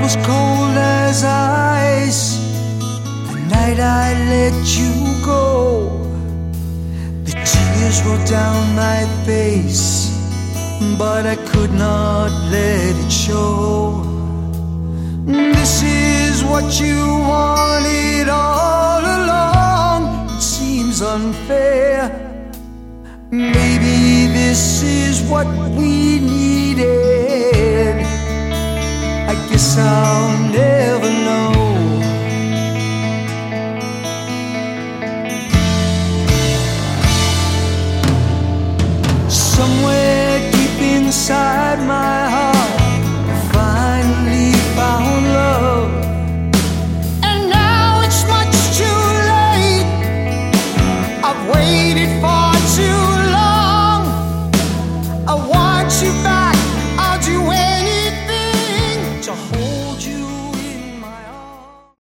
was cold as ice the night I let you go. The tears rolled down my face, but I could not let it show. This is what you wanted all along. It seems unfair. Maybe this is what we needed.